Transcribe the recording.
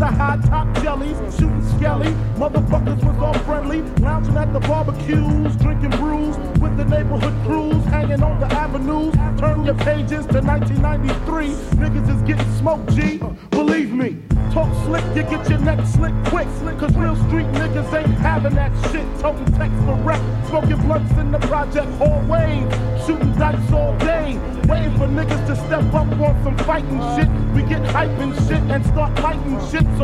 high top jellies, shooting skelly. Motherfuckers was all friendly, lounging at the barbecues, drinking brews with the neighborhood crews, hanging on the avenues. Turn your pages to 1993. Niggas is getting smoked, G. Believe me. Talk slick, you get your neck slick quick. Cause real street niggas ain't having that shit. Toting text for rep, smoking blunts in the project hallways, shooting dice all day, waiting for niggas to step up on some fighting shit. We get hype and shit and start lighting shit. So